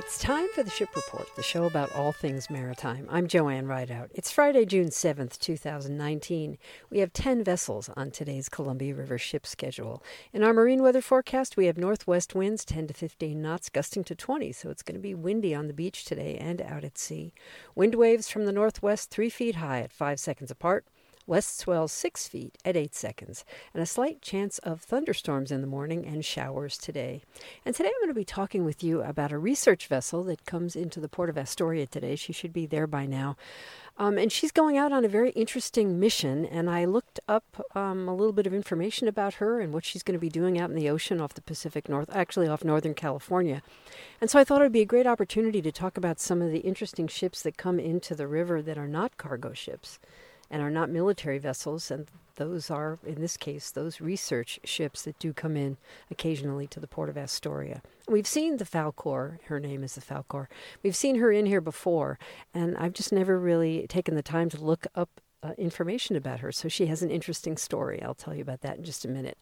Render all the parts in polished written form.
It's time for the Ship Report, the show about all things maritime. I'm Joanne Rideout. It's Friday, June 7th, 2019. We have 10 vessels on today's Columbia River ship schedule. In our marine weather forecast, we have northwest winds 10 to 15 knots, gusting to 20, so it's going to be windy on the beach today and out at sea. Wind waves from the northwest 3 feet high at 5 seconds apart. West swells 6 feet at 8 seconds, and a slight chance of thunderstorms in the morning and showers today. And today I'm going to be talking with you about a research vessel that comes into the port of Astoria today. She should be there by now. And she's going out on a very interesting mission, and I looked up a little bit of information about her and what she's going to be doing out in the ocean off the Pacific North, actually off Northern California. And so I thought it would be a great opportunity to talk about some of the interesting ships that come into the river that are not cargo ships and are not military vessels, and those are, in this case, those research ships that do come in occasionally to the port of Astoria. We've seen the Falkor, her name is the Falkor. We've seen her in here before, and I've just never really taken the time to look up information about her, so she has an interesting story. I'll tell you about that in just a minute.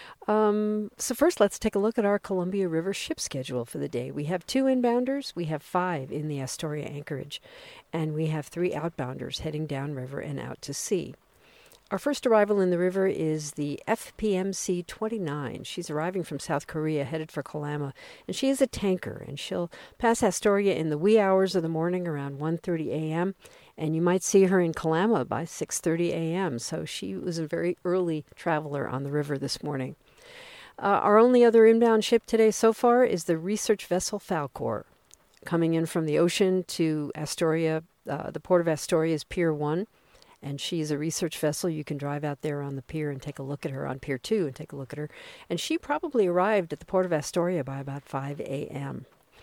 So first, let's take a look at our Columbia River ship schedule for the day. We have 2 inbounders, we have 5 in the Astoria anchorage, and we have 3 outbounders heading downriver and out to sea. Our first arrival in the river is the FPMC 29. She's arriving from South Korea, headed for Kalama, and she is a tanker, and she'll pass Astoria in the wee hours of the morning around 1:30 a.m., and you might see her in Kalama by 6:30 a.m., so she was a very early traveler on the river this morning. Our only other inbound ship today so far is the research vessel Falkor, coming in from the ocean to Astoria. The port of Astoria is Pier 1, and she's a research vessel. You can drive out there on the pier and take a look at her, on Pier 2 and take a look at her. And she probably arrived at the port of Astoria by about 5 a.m.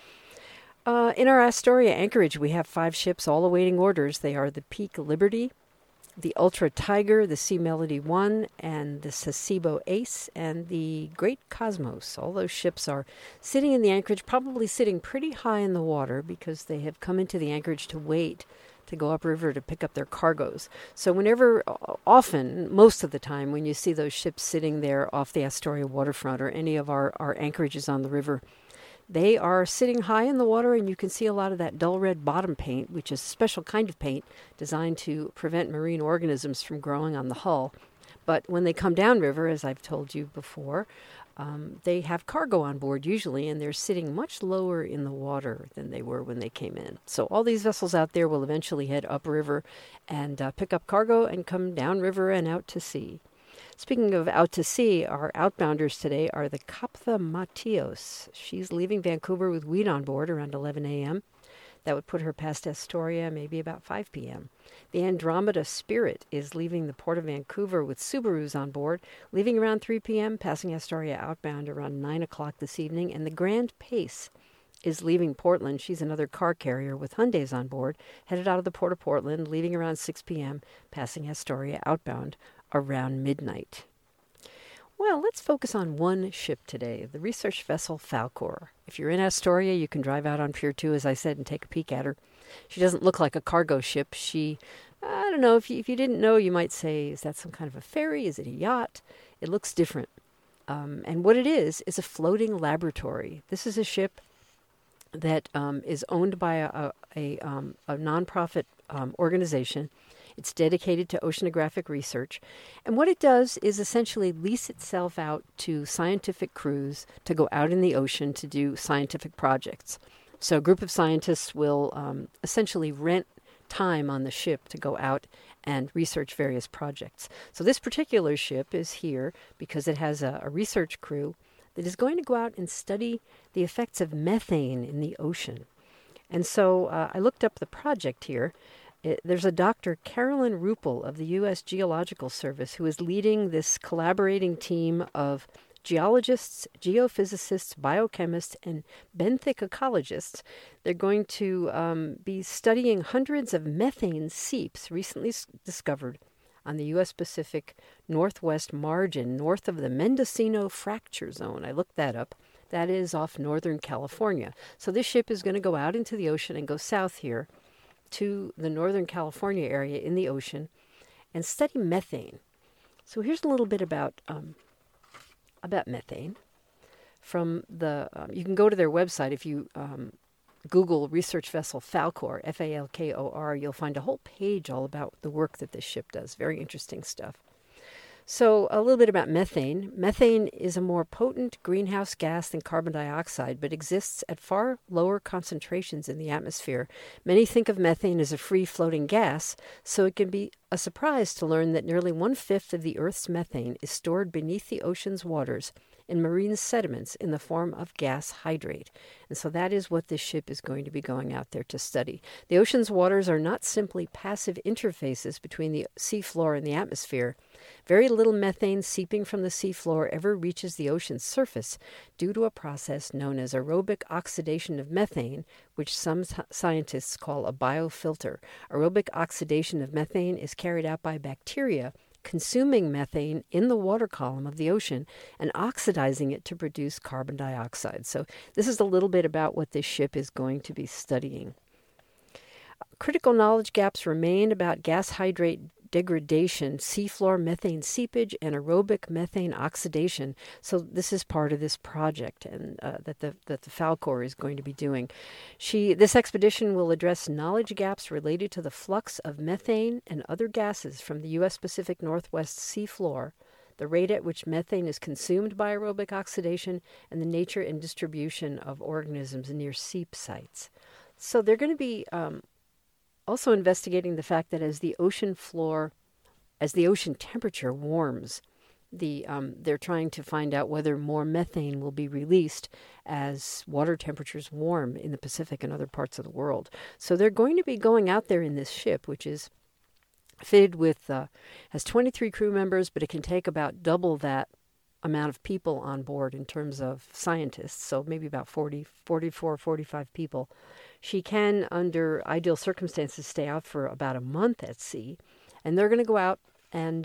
In our Astoria anchorage, we have 5 ships all awaiting orders. They are the Peak Liberty, the Ultra Tiger, the Sea Melody 1, and the Sasebo Ace, and the Great Cosmos. All those ships are sitting in the anchorage, probably sitting pretty high in the water because they have come into the anchorage to wait to go upriver to pick up their cargoes. So often, most of the time, when you see those ships sitting there off the Astoria waterfront or any of our anchorages on the river, they are sitting high in the water, and you can see a lot of that dull red bottom paint, which is a special kind of paint designed to prevent marine organisms from growing on the hull. But when they come downriver, as I've told you before, they have cargo on board usually, and they're sitting much lower in the water than they were when they came in. So all these vessels out there will eventually head upriver and pick up cargo and come downriver and out to sea. Speaking of out to sea, our outbounders today are the Kapitha Matios. She's leaving Vancouver with wheat on board around 11 a.m. That would put her past Astoria maybe about 5 p.m. The Andromeda Spirit is leaving the port of Vancouver with Subarus on board, leaving around 3 p.m., passing Astoria outbound around 9 o'clock this evening. And the Grand Pace is leaving Portland. She's another car carrier with Hyundais on board, headed out of the port of Portland, leaving around 6 p.m., passing Astoria outbound around midnight. Well, let's focus on one ship today, the research vessel Falkor. If you're in Astoria, you can drive out on Pier 2, as I said, and take a peek at her. She doesn't look like a cargo ship. I don't know, if you didn't know, you might say, is that some kind of a ferry? Is it a yacht? It looks different. And what it is a floating laboratory. This is a ship that is owned by a nonprofit organization. It's dedicated to oceanographic research. And what it does is essentially lease itself out to scientific crews to go out in the ocean to do scientific projects. So a group of scientists will essentially rent time on the ship to go out and research various projects. So this particular ship is here because it has a research crew that is going to go out and study the effects of methane in the ocean. And so I looked up the project here. There's a Dr. Carolyn Ruppel of the U.S. Geological Service who is leading this collaborating team of geologists, geophysicists, biochemists, and benthic ecologists. They're going to be studying hundreds of methane seeps recently discovered on the U.S. Pacific Northwest margin, north of the Mendocino Fracture Zone. I looked that up. That is off Northern California. So this ship is going to go out into the ocean and go south here to the Northern California area in the ocean and study methane. So here's a little bit about methane. From the you can go to their website if you Google research vessel Falkor, Falkor, you'll find a whole page all about the work that this ship does. Very interesting stuff. So a little bit about methane. Methane is a more potent greenhouse gas than carbon dioxide, but exists at far lower concentrations in the atmosphere. Many think of methane as a free-floating gas, so it can be a surprise to learn that nearly 1/5 of the Earth's methane is stored beneath the ocean's waters in marine sediments in the form of gas hydrate. And so that is what this ship is going to be going out there to study. The ocean's waters are not simply passive interfaces between the seafloor and the atmosphere. Very little methane seeping from the seafloor ever reaches the ocean's surface due to a process known as aerobic oxidation of methane, which some scientists call a biofilter. Aerobic oxidation of methane is carried out by bacteria consuming methane in the water column of the ocean and oxidizing it to produce carbon dioxide. So this is a little bit about what this ship is going to be studying. Critical knowledge gaps remain about gas hydrate degradation, seafloor methane seepage, and aerobic methane oxidation. So this is part of this project and that the Falkor is going to be doing. This expedition will address knowledge gaps related to the flux of methane and other gases from the U.S. Pacific Northwest seafloor, the rate at which methane is consumed by aerobic oxidation, and the nature and distribution of organisms near seep sites. So they're going to be also investigating the fact that as the ocean temperature warms, they're trying to find out whether more methane will be released as water temperatures warm in the Pacific and other parts of the world. So they're going to be going out there in this ship, which is fitted with, has 23 crew members, but it can take about double that amount of people on board in terms of scientists, so maybe about 44, 45 people. She can, under ideal circumstances, stay out for about a month at sea, and they're going to go out and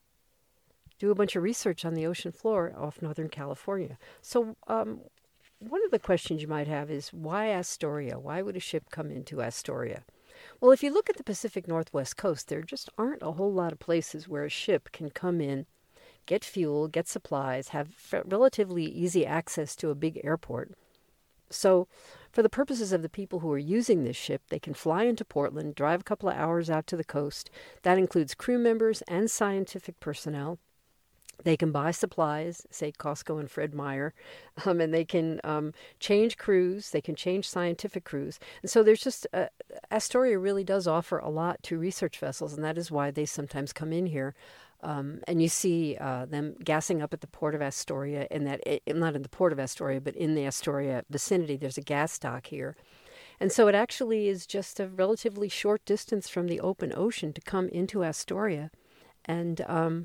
do a bunch of research on the ocean floor off Northern California. So one of the questions you might have is, why Astoria? Why would a ship come into Astoria? Well, if you look at the Pacific Northwest coast, there just aren't a whole lot of places where a ship can come in, get fuel, get supplies, have relatively easy access to a big airport. So for the purposes of the people who are using this ship, they can fly into Portland, drive a couple of hours out to the coast. That includes crew members and scientific personnel. They can buy supplies, say Costco and Fred Meyer, and they can change crews. They can change scientific crews. And so there's just, Astoria really does offer a lot to research vessels, and that is why they sometimes come in here. And you see them gassing up at the port of Astoria, not in the port of Astoria, but in the Astoria vicinity. There's a gas dock here. And so it actually is just a relatively short distance from the open ocean to come into Astoria and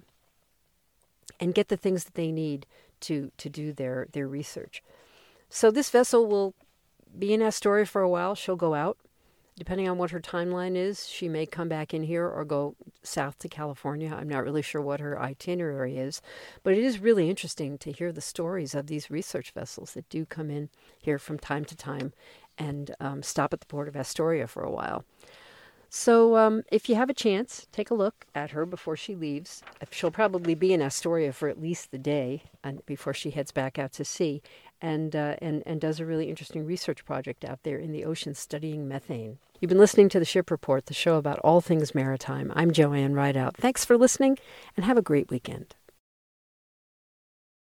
get the things that they need to do their research. So this vessel will be in Astoria for a while. She'll go out. Depending on what her timeline is, she may come back in here or go south to California. I'm not really sure what her itinerary is, but it is really interesting to hear the stories of these research vessels that do come in here from time to time and stop at the port of Astoria for a while. So if you have a chance, take a look at her before she leaves. She'll probably be in Astoria for at least the day before she heads back out to sea and does a really interesting research project out there in the ocean studying methane. You've been listening to The Ship Report, the show about all things maritime. I'm Joanne Rideout. Thanks for listening, and have a great weekend.